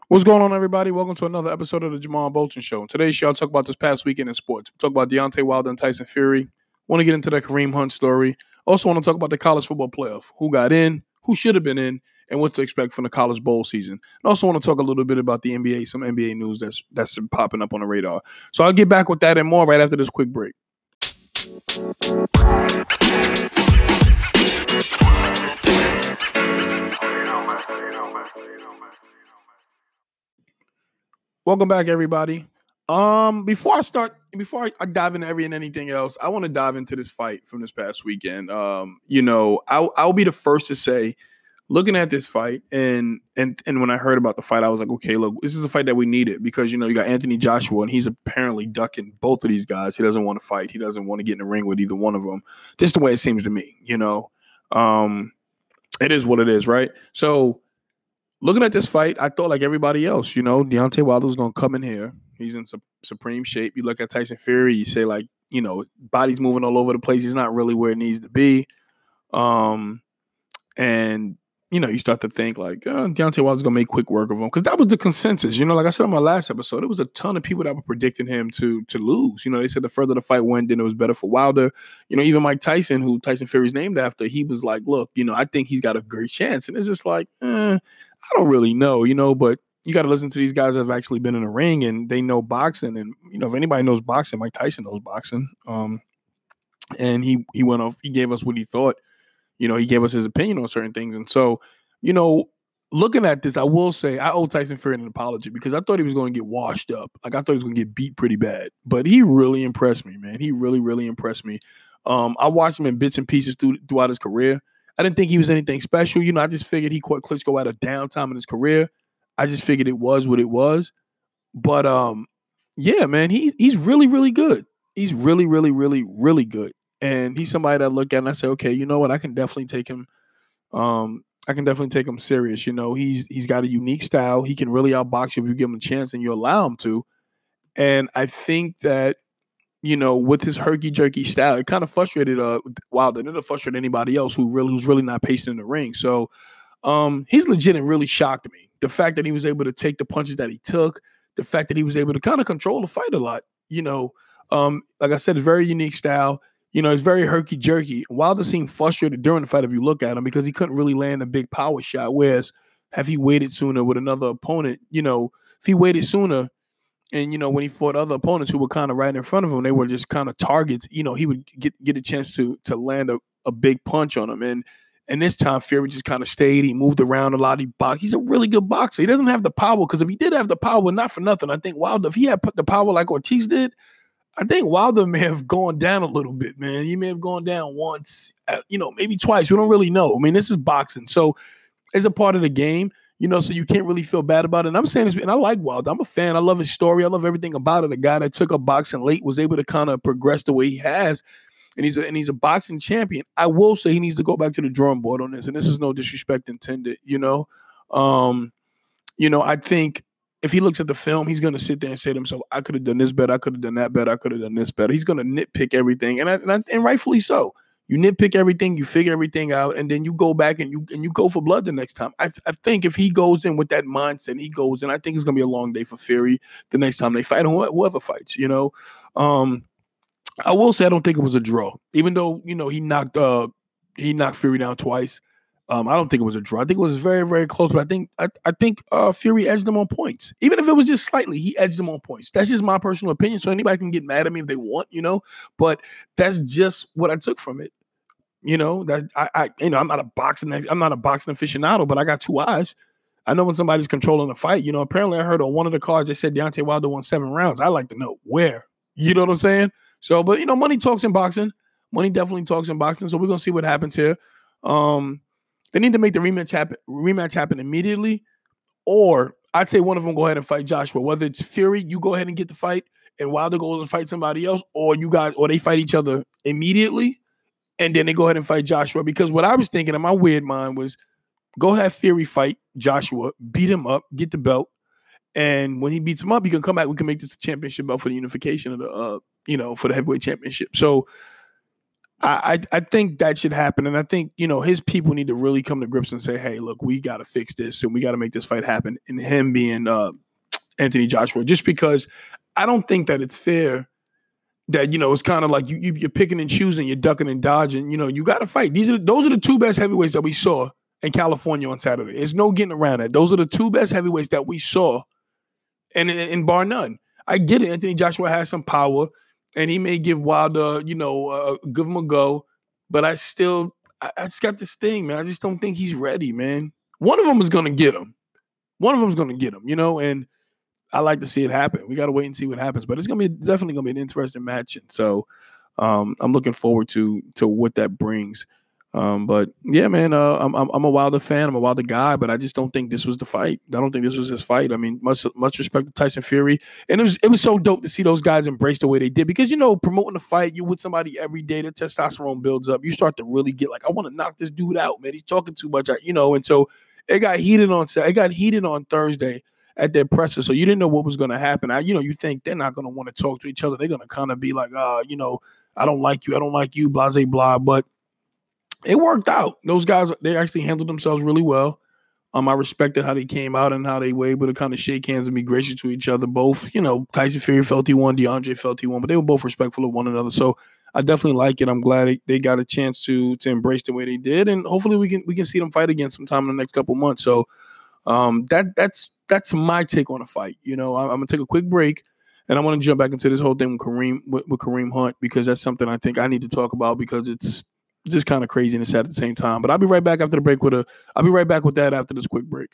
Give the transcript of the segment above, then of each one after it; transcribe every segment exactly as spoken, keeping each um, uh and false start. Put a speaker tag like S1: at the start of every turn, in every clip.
S1: What's going on, everybody? Welcome to another episode of the Jamal Bolton Show. Today's show, I'll talk about this past weekend in sports. We'll talk about Deontay Wilder and Tyson Fury. Want to get into that Kareem Hunt story. Also want to talk about the college football playoff. Who got in, who should have been in, and what to expect from the college bowl season. And also want to talk a little bit about the N B A, some N B A news that's that's been popping up on the radar. So I'll get back with that and more right after this quick break. Welcome back, everybody. Um, before I start, before I, I dive into every and anything else, I want to dive into this fight from this past weekend. Um, you know, I'll I'll be the first to say, looking at this fight, and and and when I heard about the fight, I was like, okay, look, this is a fight that we needed because you know you got Anthony Joshua, and he's apparently ducking both of these guys. He doesn't want to fight. He doesn't want to get in the ring with either one of them. Just the way it seems to me, you know. Um, it is what it is, right? So. Looking at this fight, I thought like everybody else, you know, Deontay Wilder was going to come in here. He's in su- supreme shape. You look at Tyson Fury, you say like, you know, body's moving all over the place. He's not really where it needs to be. Um, and, you know, you start to think like, oh, Deontay Wilder's going to make quick work of him. Because that was the consensus. You know, like I said on my last episode, it was a ton of people that were predicting him to to lose. You know, they said the further the fight went, then it was better for Wilder. You know, even Mike Tyson, who Tyson Fury's named after, he was like, look, you know, I think he's got a great chance. And it's just like, eh. I don't really know, you know, but you got to listen to these guys that have actually been in the ring and they know boxing. And, you know, if anybody knows boxing, Mike Tyson knows boxing. Um, and he he went off, he gave us what he thought, you know, he gave us his opinion on certain things. And so, you know, looking at this, I will say I owe Tyson Fury an apology because I thought he was going to get washed up. Like I thought he was going to get beat pretty bad, but he really impressed me, man. He really, really impressed me. Um, I watched him in bits and pieces through, throughout his career. I didn't think he was anything special. You know, I just figured he caught Klitschko at a downtime in his career. I just figured it was what it was. But um, yeah, man, he he's really, really good. He's really, really, really, really good. And he's somebody that I look at and I say, okay, you know what? I can definitely take him. Um, I can definitely take him serious. You know, he's he's got a unique style. He can really outbox you if you give him a chance and you allow him to. And I think that you know, with his herky jerky style, it kind of frustrated uh Wilder. It didn't frustrate anybody else who really who's really not pacing in the ring. So um he's legit and really shocked me. The fact that he was able to take the punches that he took, the fact that he was able to kind of control the fight a lot. You know, um, like I said, it's very unique style. You know, it's very herky jerky. Wilder seemed frustrated during the fight if you look at him because he couldn't really land a big power shot. Whereas, have he waited sooner with another opponent, you know, if he waited sooner. And you know, when he fought other opponents who were kind of right in front of him, they were just kind of targets. You know, he would get get a chance to to land a, a big punch on him. And and this time, Fury just kind of stayed. He moved around a lot. He boxed. He's a really good boxer. He doesn't have the power because if he did have the power, not for nothing, I think Wilder, if he had put the power like Ortiz did, I think Wilder may have gone down a little bit, man. He may have gone down once, uh, you know, maybe twice. We don't really know. I mean, this is boxing, so it's a part of the game. You know, so you can't really feel bad about it. And I'm saying this, and I like Wilder. I'm a fan. I love his story. I love everything about it. A guy that took up boxing late was able to kind of progress the way he has, and he's a, and he's a boxing champion. I will say he needs to go back to the drawing board on this, and this is no disrespect intended. You know, um, you know, I think if he looks at the film, he's going to sit there and say to himself, "I could have done this better. I could have done that better. I could have done this better." He's going to nitpick everything, and I, and, I, and rightfully so. You nitpick everything, you figure everything out, and then you go back and you and you go for blood the next time. I, I think if he goes in with that mindset, he goes in. I think it's gonna be a long day for Fury the next time they fight, or whoever fights. You know, um, I will say I don't think it was a draw, even though you know he knocked uh, he knocked Fury down twice. Um, I don't think it was a draw. I think it was very very close, but I think I, I think uh, Fury edged him on points, even if it was just slightly. He edged him on points. That's just my personal opinion. So anybody can get mad at me if they want, you know. But that's just what I took from it. You know, that I, I, you know, I'm not a boxing, I'm not a boxing aficionado, but I got two eyes. I know when somebody's controlling the fight. You know, apparently I heard on one of the cards they said Deontay Wilder won seven rounds. I like to know where. You know what I'm saying? So, but you know, money talks in boxing. Money definitely talks in boxing. So we're gonna see what happens here. Um, they need to make the rematch happen. Rematch happen immediately, or I'd say one of them go ahead and fight Joshua. Whether it's Fury, you go ahead and get the fight, and Wilder goes and fight somebody else, or you guys, or they fight each other immediately. And then they go ahead and fight Joshua. Because what I was thinking in my weird mind was go have Fury fight Joshua, beat him up, get the belt. And when he beats him up, he can come back. We can make this a championship belt for the unification of the, uh, you know, for the heavyweight championship. So I, I I think that should happen, and I think you know his people need to really come to grips and say, "Hey, look, we got to fix this, and we got to make this fight happen." And him being uh, Anthony Joshua, just because I don't think that it's fair that you know it's kind of like you, you you're picking and choosing, you're ducking and dodging. You know, you got to fight. These are those are the two best heavyweights that we saw in California on Saturday. There's no getting around it. Those are the two best heavyweights that we saw, and, and, and bar none. I get it. Anthony Joshua has some power, and he may give Wilder, you know, uh, give him a go. But I still, I, I just got this thing, man. I just don't think he's ready, man. One of them is going to get him. One of them is going to get him, you know, and I like to see it happen. We got to wait and see what happens, but it's going to be definitely going to be an interesting match. And so um, I'm looking forward to to what that brings. Um, but yeah, man, uh, I'm, I'm I'm a Wilder fan. I'm a Wilder guy, but I just don't think this was the fight. I don't think this was his fight. I mean, much much respect to Tyson Fury, and it was it was so dope to see those guys embrace the way they did, because you know, promoting the fight, you with somebody every day, the testosterone builds up. You start to really get like, I want to knock this dude out, man. He's talking too much, you know. And so it got heated on it got heated on Thursday at their presser. So you didn't know what was going to happen. I, you know, you think they're not going to want to talk to each other. They're going to kind of be like, uh, you know, I don't like you, I don't like you, blah, blah, blah. But it worked out. Those guys, they actually handled themselves really well. Um, I respected how they came out and how they were able to kind of shake hands and be gracious to each other. Both, you know, Tyson Fury felt he won, DeAndre felt he won, but they were both respectful of one another. So I definitely like it. I'm glad they, they got a chance to to embrace the way they did, and hopefully we can we can see them fight again sometime in the next couple months. So um, that that's that's my take on the fight. You know, I, I'm gonna take a quick break, and I want to jump back into this whole thing with Kareem with, with Kareem Hunt, because that's something I think I need to talk about, because it's just kind of crazy and sad at the same time. But I'll be right back after the break with a. I'll be right back with that after this quick break.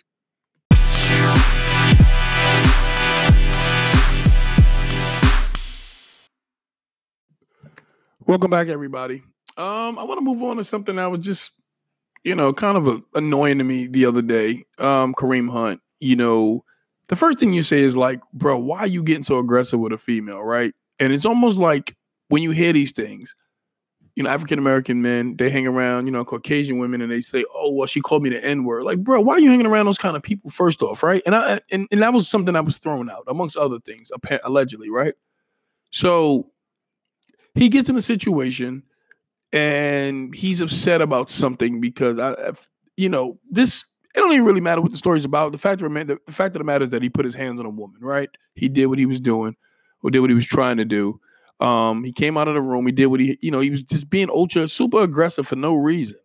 S1: Welcome back, everybody. Um, I want to move on to something that was just, you know, kind of a, annoying to me the other day. Um, Kareem Hunt. You know, the first thing you say is like, bro, why are you getting so aggressive with a female, right? And it's almost like when you hear these things, you know, African-American men, they hang around, you know, Caucasian women, and they say, oh, well, she called me the N-word. Like, bro, why are you hanging around those kind of people first off, right? And I and, and that was something that was thrown out, amongst other things, allegedly, right? So he gets in a situation, and he's upset about something because, I, you know, this, it don't even really matter what the story's about. The fact of the, the fact of the matter is that he put his hands on a woman, right? He did what he was doing, or did what he was trying to do. Um, he came out of the room. He did what he, you know, he was just being ultra, super aggressive for no reason.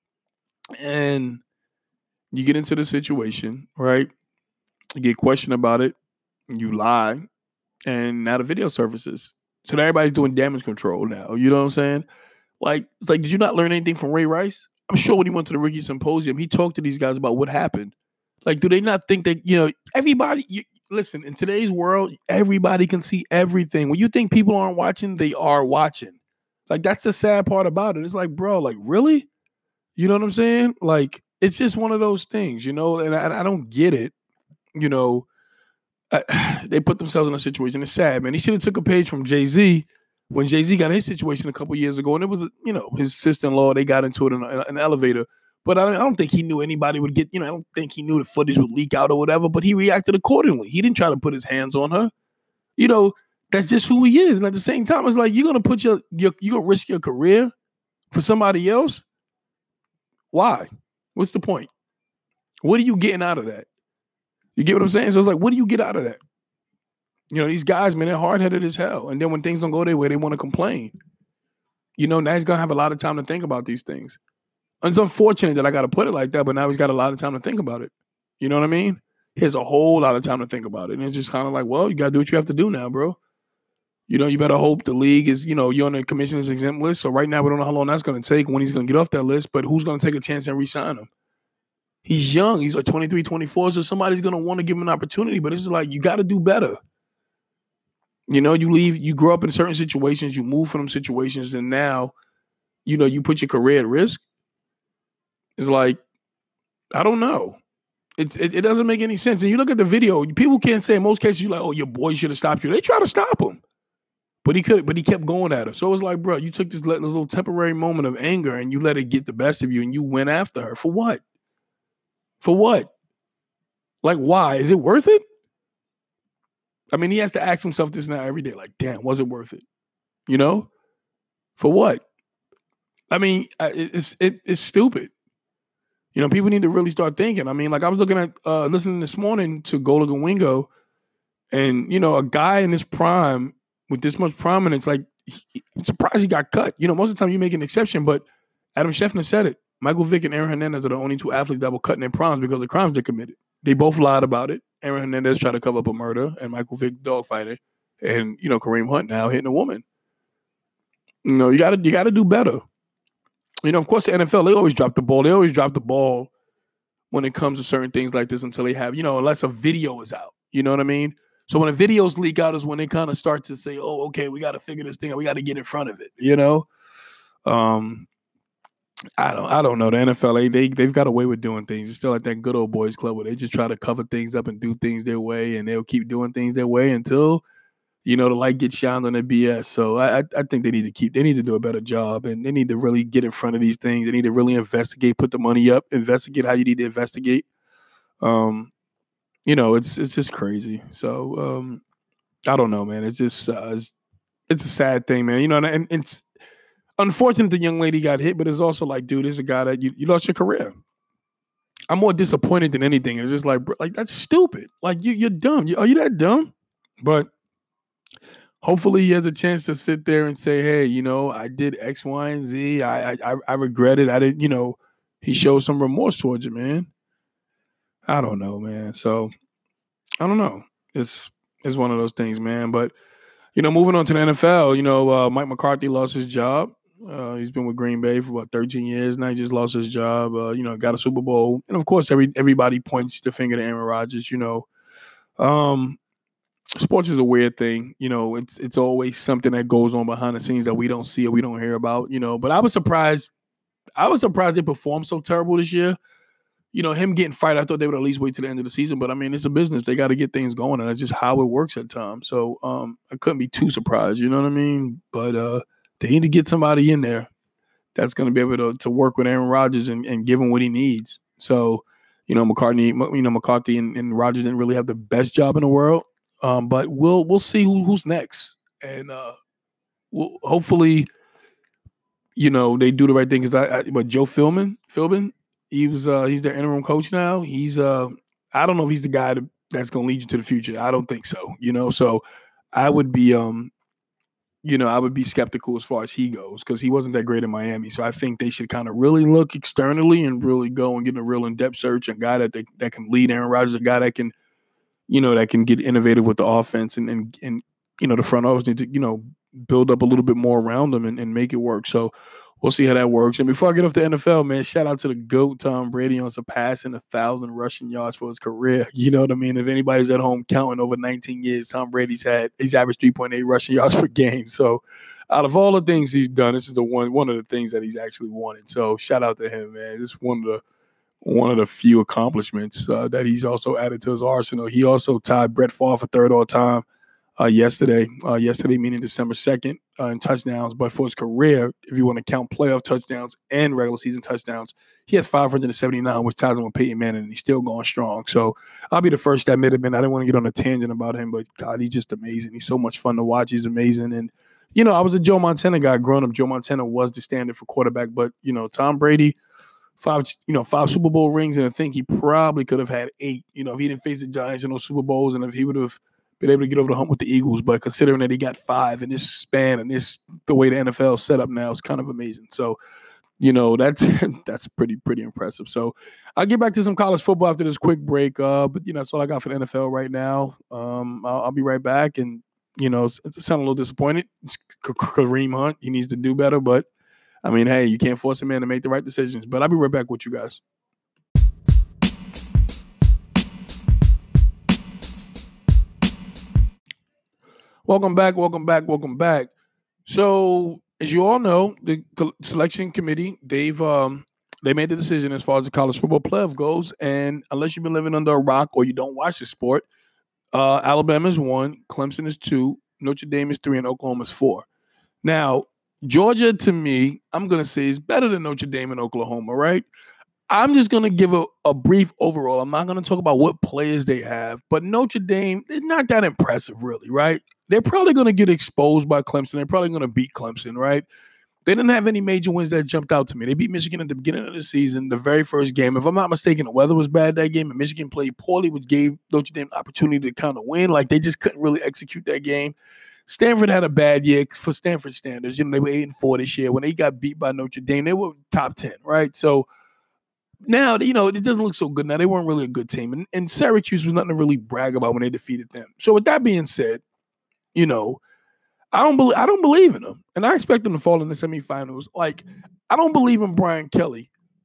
S1: And you get into the situation, right? You get questioned about it. You lie. And now the video surfaces. So now everybody's doing damage control now. You know what I'm saying? Like, it's like, did you not learn anything from Ray Rice? I'm sure when he went to the Ricky Symposium, he talked to these guys about what happened. Like, do they not think that, you know, everybody, you, listen, in today's world, everybody can see everything. When you think people aren't watching, they are watching. Like, that's the sad part about it. It's like, bro, like, really? You know what I'm saying? Like, it's just one of those things, you know, and I, I don't get it. You know, I, they put themselves in a situation. It's sad, man. He should have took a page from Jay-Z when Jay-Z got his situation a couple years ago, and it was, you know, his sister-in-law, they got into it in, a, in an elevator. But I don't, I don't think he knew anybody would get, you know, I don't think he knew the footage would leak out or whatever, but he reacted accordingly. He didn't try to put his hands on her. You know, that's just who he is. And at the same time, it's like, you're going to put your, your you're going to risk your career for somebody else? Why? What's the point? What are you getting out of that? You get what I'm saying? So it's like, what do you get out of that? You know, these guys, man, they're hard-headed as hell. And then when things don't go their way, they want to complain. You know, now he's going to have a lot of time to think about these things. It's unfortunate that I got to put it like that, but now he's got a lot of time to think about it. You know what I mean? He has a whole lot of time to think about it. And it's just kind of like, well, you got to do what you have to do now, bro. You know, you better hope the league is, you know, you're on the commissioner's exempt list. So right now, we don't know how long that's going to take, when he's going to get off that list, but who's going to take a chance and re-sign him? He's young. He's like twenty-three, twenty-four. So somebody's going to want to give him an opportunity, but it's like, you got to do better. You know, you leave, you grow up in certain situations, you move from them situations, and now, you know, you put your career at risk. It's like, I don't know. It's, it, it doesn't make any sense. And you look at the video, people can't say in most cases, you're like, oh, your boy should have stopped you. They try to stop him. But he could, but he kept going at her. So it was like, bro, you took this little temporary moment of anger and you let it get the best of you, and you went after her. For what? For what? Like, why? Is it worth it? I mean, he has to ask himself this now every day. Like, damn, was it worth it? You know? For what? I mean, uh, it- it's it, it's stupid. You know, people need to really start thinking. I mean, like I was looking at uh, listening this morning to Gola Wingo, and you know, a guy in his prime with this much prominence, like he, I'm surprised he got cut. You know, most of the time you make an exception, but Adam Scheffner said it. Michael Vick and Aaron Hernandez are the only two athletes that were cut in their primes because of crimes they committed. They both lied about it. Aaron Hernandez tried to cover up a murder, and Michael Vick dogfighter, and you know Kareem Hunt now hitting a woman. You know, you gotta you gotta do better. You know, of course, the N F L they always drop the ball. They always drop the ball when it comes to certain things like this until they have, you know, unless a video is out. You know what I mean? So when the videos leak out is when they kind of start to say, oh, okay, we got to figure this thing out. We got to get in front of it, you know? Um, I don't I don't know. The N F L, they, they, they've got a way with doing things. It's still like that good old boys club where they just try to cover things up and do things their way, and they'll keep doing things their way until, you know, the light gets shined on their B S. So I, I think they need to keep, they need to do a better job, and they need to really get in front of these things. They need to really investigate, put the money up, investigate how you need to investigate. Um, you know, it's it's just crazy. So um, I don't know, man. It's just uh, it's, it's a sad thing, man. You know, and, and it's unfortunate the young lady got hit, but it's also like, dude, this is a guy that you, you lost your career. I'm more disappointed than anything. It's just like, bro, like that's stupid. Like you, you're dumb. You, are you that dumb? But hopefully he has a chance to sit there and say, hey, you know, I did X, Y, and Z. I I, I regret it. I didn't, you know, he showed some remorse towards it, man. I don't know, man. So I don't know. It's it's one of those things, man. But you know, moving on to the N F L, you know, uh, Mike McCarthy lost his job. Uh, he's been with Green Bay for about thirteen years now. He just lost his job. Uh, you know, got a Super Bowl, and of course, every everybody points the finger to Aaron Rodgers. You know, um, sports is a weird thing. You know, it's it's always something that goes on behind the scenes that we don't see or we don't hear about. You know, but I was surprised. I was surprised they performed so terrible this year. You know, him getting fired, I thought they would at least wait to the end of the season. But I mean, it's a business; they got to get things going, and that's just how it works at times. So um, I couldn't be too surprised. You know what I mean? But uh, they need to get somebody in there that's going to be able to to work with Aaron Rodgers and, and give him what he needs. So, you know, McCartney, you know, McCarthy and, and Rodgers didn't really have the best job in the world. Um, but we'll we'll see who, who's next, and uh, we'll, hopefully, you know, they do the right thing. Because I, I, but Joe Philbin, Philbin, he was uh, he's their interim coach now. He's uh, I don't know if he's the guy to, that's going to lead you to the future. I don't think so. You know, so I would be um, you know, I would be skeptical as far as he goes because he wasn't that great in Miami. So I think they should kind of really look externally and really go and get a real in-depth search. A guy that they, that can lead Aaron Rodgers, a guy that can, you know, that can get innovative with the offense and and and you know the front office need to, you know, build up a little bit more around them and, and make it work. So we'll see how that works. And before I get off the N F L, man, shout out to the GOAT, Tom Brady, on surpassing a thousand rushing yards for his career. You know what I mean? If anybody's at home counting over nineteen years, Tom Brady's had he's averaged three point eight rushing yards per game. So out of all the things he's done, this is the one one of the things that he's actually wanted. So shout out to him, man. This is one of the one of the few accomplishments uh, that he's also added to his arsenal. He also tied Brett Favre for third all time uh, yesterday. Uh, yesterday, meaning December second, uh, in touchdowns. But for his career, if you want to count playoff touchdowns and regular season touchdowns, he has five hundred seventy-nine, which ties him with Peyton Manning, and he's still going strong. So I'll be the first to admit it, man. I didn't want to get on a tangent about him, but God, he's just amazing. He's so much fun to watch. He's amazing. And, you know, I was a Joe Montana guy growing up. Joe Montana was the standard for quarterback, but, you know, Tom Brady, Five, you know, five Super Bowl rings, and I think he probably could have had eight. You know, if he didn't face the Giants in those Super Bowls, and if he would have been able to get over the hump with the Eagles. But considering that he got five in this span and this the way the N F L is set up now, it's kind of amazing. So, you know, that's that's pretty pretty impressive. So, I'll get back to some college football after this quick break. Uh, but you know, that's all I got for the N F L right now. Um, I'll, I'll be right back, and you know, it sound a little disappointed. It's Kareem Hunt, he needs to do better, but. I mean, hey, you can't force a man to make the right decisions. But I'll be right back with you guys. Welcome back, welcome back, welcome back. So, as you all know, the selection committee, they've um, they made the decision as far as the college football playoff goes. And unless you've been living under a rock or you don't watch the sport, uh, Alabama is one, Clemson is two, Notre Dame is three, and Oklahoma is four. Now, Georgia, to me, I'm going to say is better than Notre Dame and Oklahoma, right? I'm just going to give a, a brief overall. I'm not going to talk about what players they have, but Notre Dame, they're not that impressive, really, right? They're probably going to get exposed by Clemson. They're probably going to beat Clemson, right? They didn't have any major wins that jumped out to me. They beat Michigan at the beginning of the season, the very first game. If I'm not mistaken, the weather was bad that game, and Michigan played poorly, which gave Notre Dame an opportunity to kind of win. Like, they just couldn't really execute that game. Stanford had a bad year for Stanford standards. You know, they were eight and four this year. When they got beat by Notre Dame, they were top ten, right? So now, you know, it doesn't look so good now. They weren't really a good team. And, and Syracuse was nothing to really brag about when they defeated them. So with that being said, you know, I don't believe I don't believe in them, and I expect them to fall in the semifinals. Like, I don't believe in Brian Kelly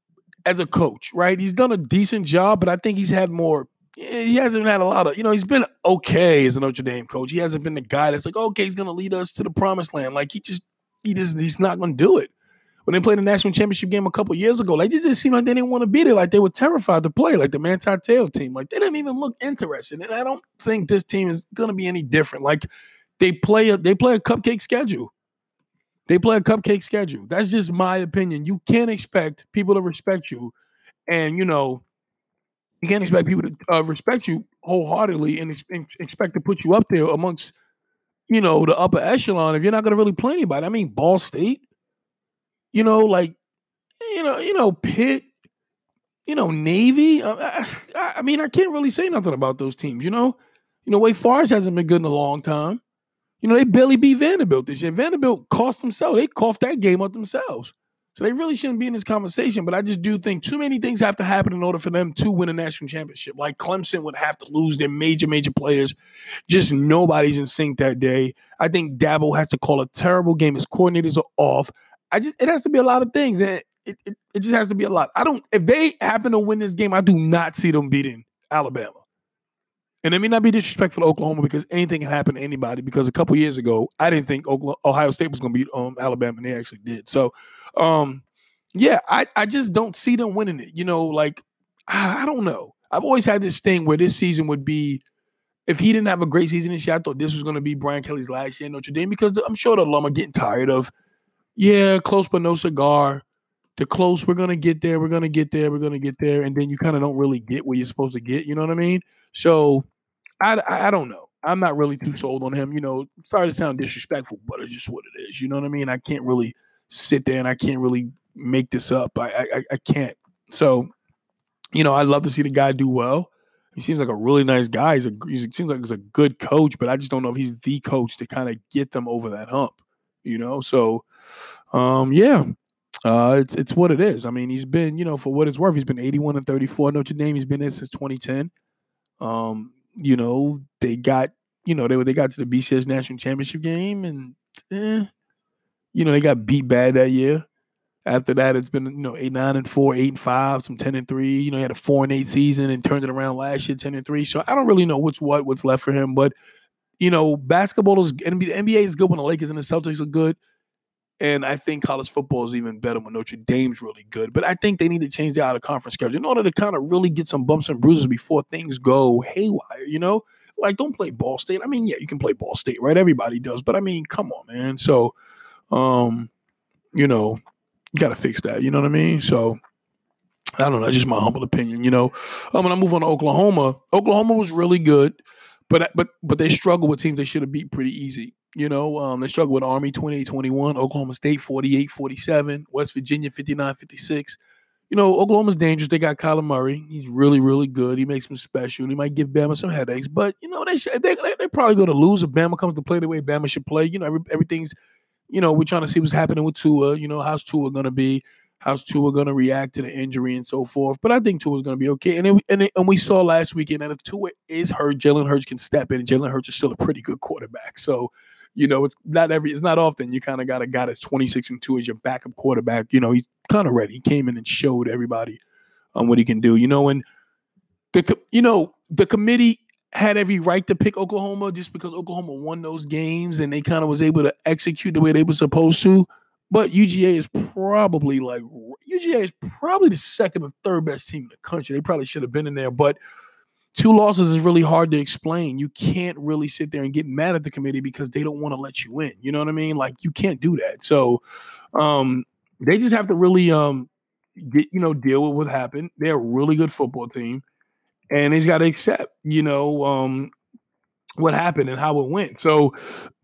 S1: as a coach, right? He's done a decent job, but I think he's had more. He hasn't had a lot of, you know, he's been okay as a Notre Dame coach. He hasn't been the guy that's like, okay, he's going to lead us to the promised land. Like, he just, he just, he's not going to do it. When they played the national championship game a couple years ago, like, it just seemed like they didn't want to be there. Like, they were terrified to play, like the Manti Te'o team. Like, they didn't even look interested. And I don't think this team is going to be any different. Like, They play a they play a cupcake schedule. They play a cupcake schedule. That's just my opinion. You can't expect people to respect you, and you know you can't expect people to uh, respect you wholeheartedly and, ex- and expect to put you up there amongst you know the upper echelon if you're not going to really play anybody. I mean, Ball State, you know, like you know, you know, Pitt, you know, Navy. I, I, I mean, I can't really say nothing about those teams. You know, you know, Wake Forest hasn't been good in a long time. You know, they barely beat Vanderbilt this year. Vanderbilt cost themselves. They coughed that game up themselves. So they really shouldn't be in this conversation. But I just do think too many things have to happen in order for them to win a national championship. Like Clemson would have to lose their major, major players. Just nobody's in sync that day. I think Dabo has to call a terrible game. His coordinators are off. I just it has to be a lot of things. And it, it, it just has to be a lot. I don't if they happen to win this game, I do not see them beating Alabama. And it may not be disrespectful to Oklahoma because anything can happen to anybody. Because a couple years ago, I didn't think Oklahoma, Ohio State was going to beat um, Alabama, and they actually did. So, um, yeah, I, I just don't see them winning it. You know, like, I, I don't know. I've always had this thing where this season would be, if he didn't have a great season this year, I thought this was going to be Brian Kelly's last year in Notre Dame because I'm sure the alum are getting tired of, yeah, close but no cigar. The close, we're going to get there, we're going to get there, we're going to get there. And then you kind of don't really get what you're supposed to get. You know what I mean? So, I, I, I don't know. I'm not really too sold on him. You know, sorry to sound disrespectful, but it's just what it is. You know what I mean? I can't really sit there and I can't really make this up. I I, I can't. So, you know, I'd love to see the guy do well. He seems like a really nice guy. He's a he seems like he's a good coach, but I just don't know if he's the coach to kind of get them over that hump. You know, so um, yeah. Uh, it's it's what it is. I mean, he's been, you know, for what it's worth, he's been eighty-one and thirty-four. Notre Dame, he's been there since twenty ten. Um, you know, they got, you know, they they got to the B C S national championship game and, eh, you know, they got beat bad that year. After that, it's been, you know, eight, nine and four, eight and five, some ten and three. You know, he had a four and eight season and turned it around last year, ten and three. So I don't really know what's what, what's left for him. But, you know, basketball is, N B A, the N B A is good when the Lakers and the Celtics are good. And I think college football is even better when Notre Dame's really good. But I think they need to change the out-of-conference schedule in order to kind of really get some bumps and bruises before things go haywire, you know? Like, don't play Ball State. I mean, yeah, you can play Ball State, right? Everybody does. But, I mean, come on, man. So, um, you know, you got to fix that. You know what I mean? So, I don't know. That's just my humble opinion, you know? Um, when I move on to Oklahoma, Oklahoma was really good. But but but they struggle with teams they should have beat pretty easy. You know, um, they struggle with Army twenty-eight twenty-one, Oklahoma State forty-eight forty-seven, West Virginia fifty-nine fifty-six. You know, Oklahoma's dangerous. They got Kyler Murray. He's really, really good. He makes them special. He might give Bama some headaches. But, you know, they should, they, they, they're probably going to lose if Bama comes to play the way Bama should play. You know, every, everything's, you know, we're trying to see what's happening with Tua. You know, how's Tua going to be? How's Tua going to react to the injury and so forth? But I think Tua's going to be okay. And it, and, it, and we saw last weekend that if Tua is hurt, Jalen Hurts can step in. And Jalen Hurts is still a pretty good quarterback. So, you know, it's not every, it's not often you kind of got a guy that's twenty-six and two as your backup quarterback. You know, he's kind of ready. He came in and showed everybody on what he can do. You know, and the you know the committee had every right to pick Oklahoma just because Oklahoma won those games and they kind of was able to execute the way they were supposed to. But U G A is probably like U G A is probably the second or third best team in the country. They probably should have been in there, but two losses is really hard to explain. You can't really sit there and get mad at the committee because they don't want to let you in. You know what I mean? Like, you can't do that. So um, they just have to really um, get, you know, deal with what happened. They're a really good football team, and he's got to accept, you know, um, what happened and how it went. So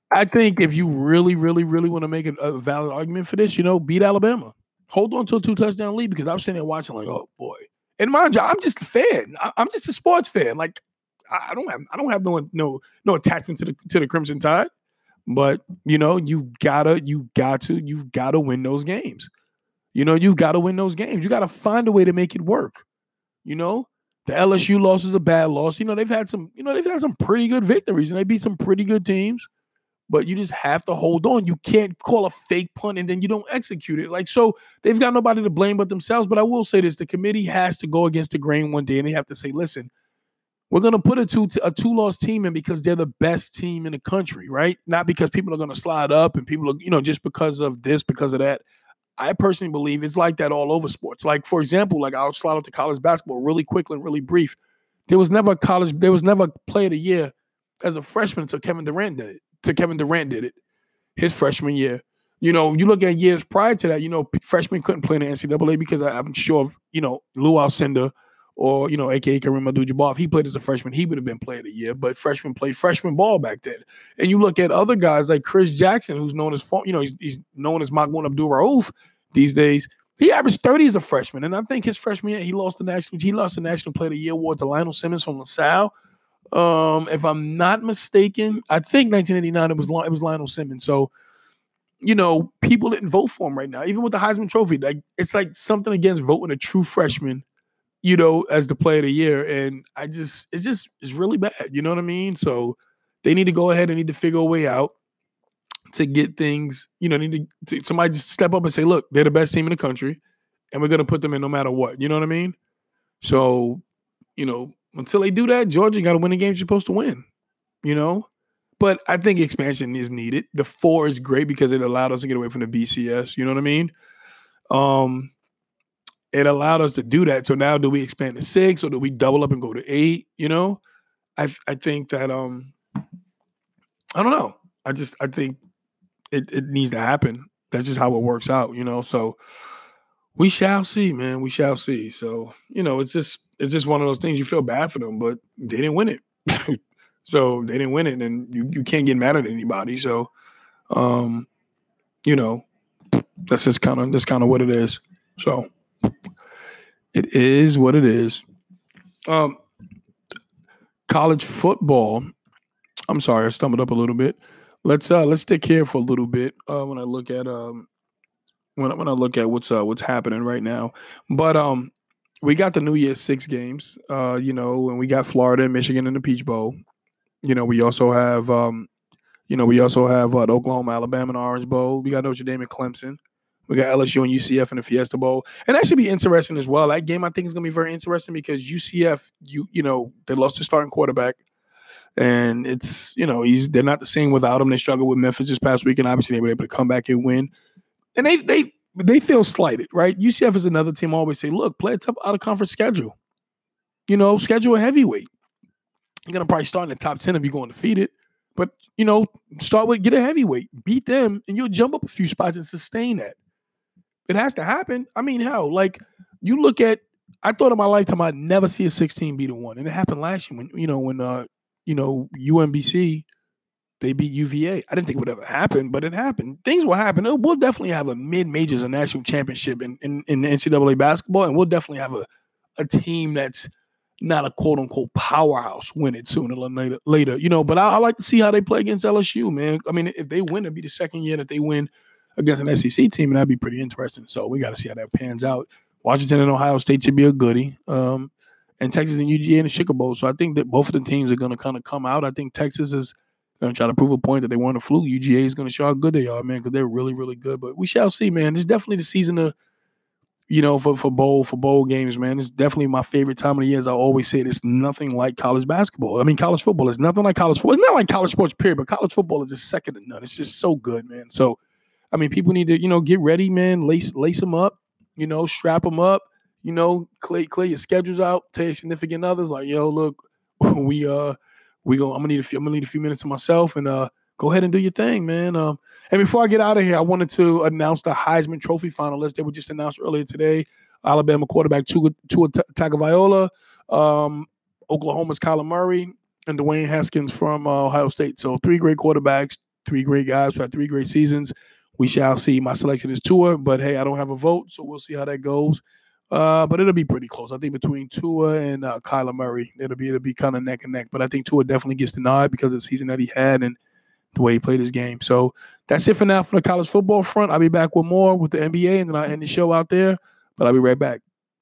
S1: I think if you really, really, really want to make a, a valid argument for this, you know, beat Alabama. Hold on to a two touchdown lead because I'm sitting there watching like, oh boy. And mind you, I'm just a fan. I, I'm just a sports fan. Like I, I don't have, I don't have no, no, no attachment to the to the Crimson Tide. But you know, you gotta, you got to, you gotta win those games. You know, you gotta win those games. You gotta find a way to make it work. You know, the L S U loss is a bad loss. You know, they've had some, you know, they've had some pretty good victories and they beat some pretty good teams. But you just have to hold on. You can't call a fake punt and then you don't execute it. Like, so they've got nobody to blame but themselves. But I will say this, the committee has to go against the grain one day and they have to say, listen, we're going to put a two a two-loss team in because they're the best team in the country, right? Not because people are going to slide up and people are, you know, just because of this, because of that. I personally believe it's like that all over sports. Like, for example, like I'll slide up to college basketball really quickly and really brief. There was never a college, there was never a player of the year as a freshman until Kevin Durant did it. To Kevin Durant did it his freshman year. You know, you look at years prior to that, you know, freshmen couldn't play in the N C double A because I, I'm sure, of, you know, Lou Alcindor or, you know, a k a. Kareem Abdul-Jabbar, if he played as a freshman, he would have been player of the year, but freshmen played freshman ball back then. And you look at other guys like Chris Jackson, who's known as, you know, he's, he's known as Mahmoud Abdul-Rauf these days. He averaged thirty as a freshman. And I think his freshman year, he lost the national, he lost the National Player of the Year award to Lionel Simmons from LaSalle. Um, if I'm not mistaken, I think nineteen eighty-nine it was it was Lionel Simmons. So, you know, people didn't vote for him right now. Even with the Heisman Trophy, like it's like something against voting a true freshman, you know, as the player of the year. And I just, it's just, it's really bad. You know what I mean? So they need to go ahead and need to figure a way out to get things. You know, need to, to somebody just step up and say, look, they're the best team in the country, and we're gonna put them in no matter what. You know what I mean? So, you know. Until they do that, Georgia got to win the games you're supposed to win, you know? But I think expansion is needed. The four is great because it allowed us to get away from the B C S, you know what I mean? Um, it allowed us to do that. So now do we expand to six or do we double up and go to eight, you know? I I think that, um, I don't know. I just, I think it, it needs to happen. That's just how it works out, you know? So we shall see, man. We shall see. So, you know, it's just, it's just one of those things. You feel bad for them, but they didn't win it. So they didn't win it, and you, you can't get mad at anybody. So, um, you know, that's just kind of that's kind of what it is. So it is what it is. Um, college football. I'm sorry, I stumbled up a little bit. Let's uh let's stick here for a little bit. Uh, when I look at um when I, when I look at what's uh what's happening right now, but um. We got the New Year's Six games, uh, you know, and we got Florida and Michigan in the Peach Bowl. You know, we also have, um, you know, we also have uh, Oklahoma, Alabama, and Orange Bowl. We got Notre Dame and Clemson. We got L S U and U C F in the Fiesta Bowl, and that should be interesting as well. That game I think is going to be very interesting because U C F, you you know, they lost their starting quarterback, and it's you know he's they're not the same without him. They struggled with Memphis this past week, and obviously they were able to come back and win, and they they. They feel slighted, right? U C F is another team. I always say, look, play a tough out of conference schedule. You know, schedule a heavyweight. You're gonna probably start in the top ten if you go undefeated, but you know, start with get a heavyweight, beat them, and you'll jump up a few spots and sustain that. It has to happen. I mean, hell, like you look at. I thought in my lifetime I'd never see a sixteen beat a one, and it happened last year when you know when uh you know U M B C. They beat U V A. I didn't think it would ever happen, but it happened. Things will happen. We'll definitely have a mid-majors or national championship in, in, in the N C double A basketball, and we'll definitely have a, a team that's not a quote-unquote powerhouse win it sooner or later. later you know, but I, I like to see how they play against L S U, man. I mean, if they win, it'll be the second year that they win against an S E C team, and that'd be pretty interesting. So we got to see how that pans out. Washington and Ohio State should be a goodie, um, and Texas and U G A in the Sugar Bowl. So I think that both of the teams are going to kind of come out. I think Texas is going to try to prove a point that they weren't a fluke. U G A is going to show how good they are, man, because they're really, really good. But we shall see, man. It's definitely the season to, you know, for, for bowl for bowl games, man. It's definitely my favorite time of the year. As I always say, it's nothing like college basketball. I mean, college football is nothing like college football. It's not like college sports, period, but college football is just second to none. It's just so good, man. So, I mean, people need to, you know, get ready, man. Lace, lace them up, you know, strap them up, you know, clear, clear your schedules out. Tell your significant others, like, yo, look, we, uh, We go. I'm gonna need a few. I'm gonna need a few minutes to myself, and uh, go ahead and do your thing, man. Um, and before I get out of here, I wanted to announce the Heisman Trophy finalists. They were just announced earlier today. Alabama quarterback Tua Tua Tagovailoa, um, Oklahoma's Kyler Murray, and Dwayne Haskins from uh, Ohio State. So three great quarterbacks, three great guys who had three great seasons. We shall see. My selection is Tua, but hey, I don't have a vote, so we'll see how that goes. Uh, but it'll be pretty close. I think between Tua and uh, Kyler Murray, it'll be it'll be kind of neck and neck. But I think Tua definitely gets the nod because of the season that he had and the way he played his game. So that's it for now from the college football front. I'll be back with more with the N B A, and then I'll end the show out there. But I'll be right back.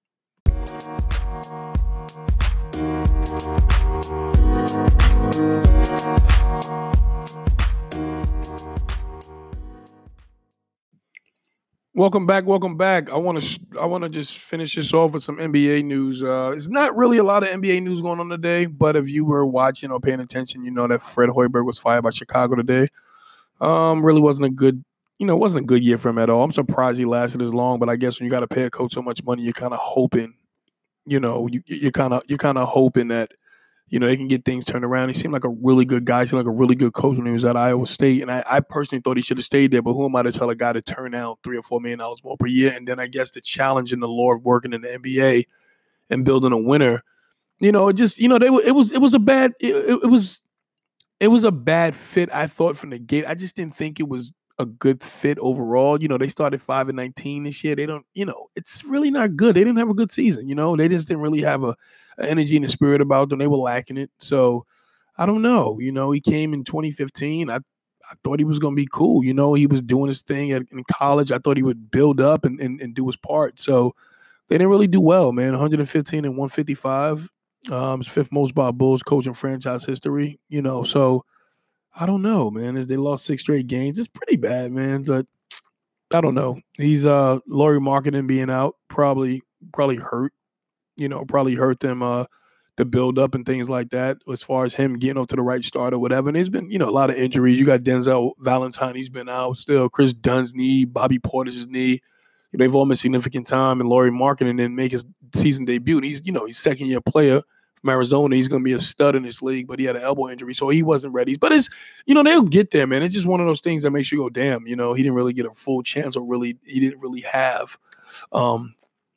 S1: Welcome back. Welcome back. I want to I want to just finish this off with some N B A news. Uh, it's not really a lot of N B A news going on today, but if you were watching or paying attention, you know that Fred Hoiberg was fired by Chicago today. Um, really wasn't a good, you know, it wasn't a good year for him at all. I'm surprised he lasted as long, but I guess when you got to pay a coach so much money, you're kind of hoping, you know, you, you're kind of you're kind of hoping that, you know, they can get things turned around. He seemed like a really good guy. He seemed like a really good coach when he was at Iowa State. And I, I personally thought he should have stayed there, but who am I to tell a guy to turn out three or four million dollars more per year? And then I guess the challenge and the lure of working in the N B A and building a winner, you know, it just, you know, they it was it was a bad it, it was it was a bad fit, I thought, from the gate. I just didn't think it was a good fit overall. You know, they started five and nineteen this year. They don't, you know, it's really not good. They didn't have a good season. You know, they just didn't really have a energy and a spirit about them. They were lacking it. So I don't know. You know, he came in twenty fifteen. I I thought he was going to be cool. You know, he was doing his thing at, in college. I thought he would build up and, and, and do his part. So they didn't really do well, man. one fifteen and one fifty-five. Um, it's fifth most by Bulls coach in franchise history. You know, so I don't know, man. As they lost six straight games, it's pretty bad, man. But I don't know. He's uh Lauri Markkanen being out probably probably hurt. You know, probably hurt them uh, the build up and things like that as far as him getting up to the right start or whatever. And there's been, you know, a lot of injuries. You got Denzel Valentine. He's been out still. Chris Dunn's knee, Bobby Portis' knee. They've all missed significant time. And Lauri Markkanen didn't make his season debut. And he's, you know, he's second year player from Arizona. He's going to be a stud in this league, but he had an elbow injury, so he wasn't ready. But it's, you know, they'll get there, man. It's just one of those things that makes you go, damn, you know, he didn't really get a full chance or really, he didn't really have, um,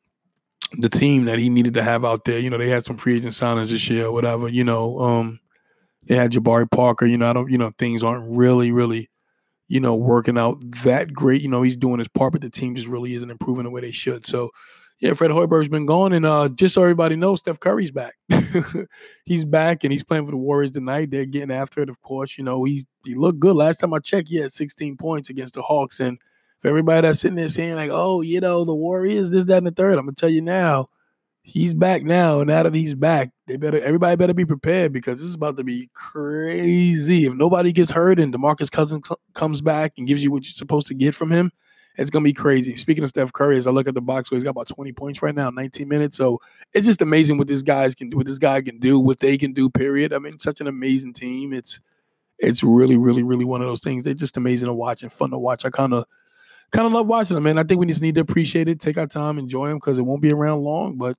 S1: the team that he needed to have out there. You know, they had some free agent signings this year or whatever, you know, um, they had Jabari Parker, you know, I don't, you know, things aren't really, really, you know, working out that great. You know, he's doing his part, but the team just really isn't improving the way they should. So yeah, Fred Hoiberg's been gone. And uh, just so everybody knows, Steph Curry's back. He's back and he's playing for the Warriors tonight. They're getting after it, of course. You know, he's he looked good. Last time I checked, he had sixteen points against the Hawks. And for everybody that's sitting there saying like, oh, you know, the Warriors, this, that, and the third, I'm gonna tell you now, he's back now. And now that he's back, they better everybody better be prepared because this is about to be crazy. If nobody gets hurt and DeMarcus Cousins c- comes back and gives you what you're supposed to get from him, it's gonna be crazy. Speaking of Steph Curry, as I look at the box score, he's got about twenty points right now, nineteen minutes. So it's just amazing what this guys can do, what this guy can do, what they can do. Period. I mean, such an amazing team. It's it's really, really, really one of those things. They're just amazing to watch and fun to watch. I kind of kind of love watching them, man. I think we just need to appreciate it, take our time, enjoy them because it won't be around long. But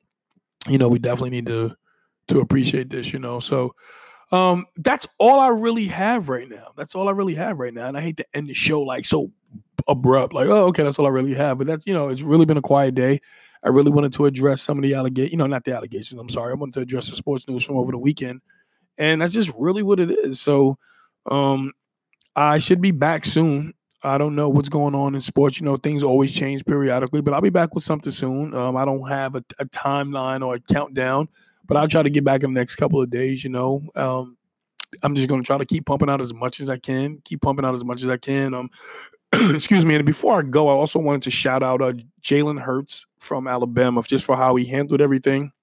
S1: you know, we definitely need to to appreciate this. You know, so. Um, that's all I really have right now. That's all I really have right now. And I hate to end the show like so abrupt, like, oh, okay, that's all I really have. But that's, you know, it's really been a quiet day. I really wanted to address some of the allegations, you know, not the allegations, I'm sorry. I wanted to address the sports news from over the weekend. And that's just really what it is. So um, I should be back soon. I don't know what's going on in sports. You know, things always change periodically, but I'll be back with something soon. Um, I don't have a, a timeline or a countdown. But I'll try to get back in the next couple of days, you know. Um, I'm just going to try to keep pumping out as much as I can, keep pumping out as much as I can. Um, excuse me. And before I go, I also wanted to shout out uh, Jalen Hurts from Alabama just for how he handled everything.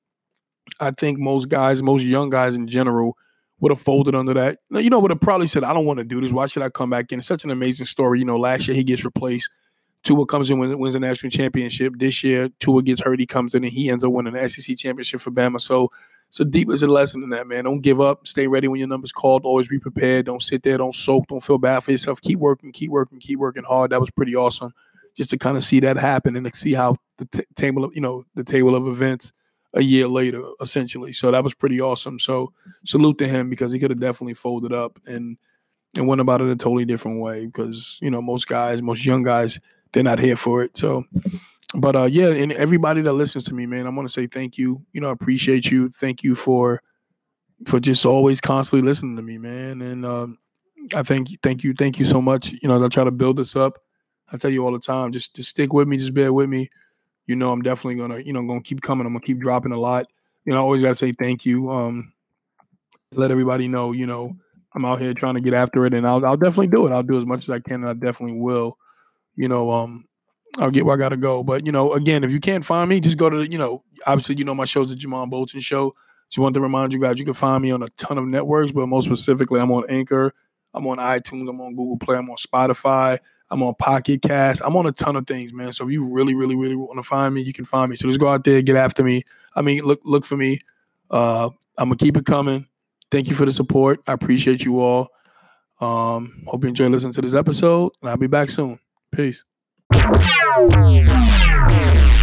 S1: I think most guys, most young guys in general, would have folded under that. You know, would have probably said, I don't want to do this. Why should I come back in? It's such an amazing story. You know, last year he gets replaced. Tua comes in and wins the national championship. This year, Tua gets hurt. He comes in and he ends up winning the S E C championship for Bama. So it's a deep it's a lesson in that, man. Don't give up. Stay ready when your number's called. Always be prepared. Don't sit there. Don't soak. Don't feel bad for yourself. Keep working. Keep working. Keep working hard. That was pretty awesome, just to kind of see that happen and to see how the t- table of you know the table of events a year later, essentially. So that was pretty awesome. So salute to him because he could have definitely folded up and and went about it a totally different way because you know most guys, most young guys. They're not here for it. So, but uh, yeah, and everybody that listens to me, man, I want to say thank you. You know, I appreciate you. Thank you for for just always constantly listening to me, man. And um, I thank you, thank you, thank you so much. You know, as I try to build this up, I tell you all the time, just just stick with me, just bear with me. You know, I'm definitely gonna, you know, gonna keep coming. I'm gonna keep dropping a lot. You know, I always gotta say thank you. Um, let everybody know, you know, I'm out here trying to get after it, and I'll I'll definitely do it. I'll do as much as I can, and I definitely will. You know, um, I'll get where I gotta go. But you know, again, if you can't find me, just go to the, you know, obviously you know my show's the Jamal Bolton Show. Just want to remind you guys, you can find me on a ton of networks, but most specifically, I'm on Anchor, I'm on iTunes, I'm on Google Play, I'm on Spotify, I'm on Pocket Cast, I'm on a ton of things, man. So if you really, really, really want to find me, you can find me. So just go out there, get after me. I mean, look, look for me. Uh, I'm gonna keep it coming. Thank you for the support. I appreciate you all. Um, hope you enjoy listening to this episode, and I'll be back soon. Peace.